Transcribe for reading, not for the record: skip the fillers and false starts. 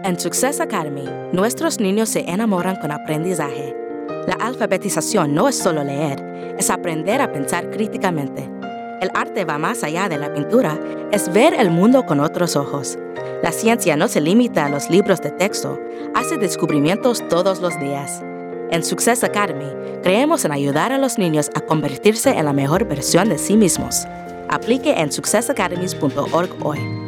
En Success Academy, nuestros niños se enamoran con aprendizaje. La alfabetización no es solo leer, es aprender a pensar críticamente. El arte va más allá de la pintura, es ver el mundo con otros ojos. La ciencia no se limita a los libros de texto, hace descubrimientos todos los días. En Success Academy, creemos en ayudar a los niños a convertirse en la mejor versión de sí mismos. Aplique en successacademies.org hoy.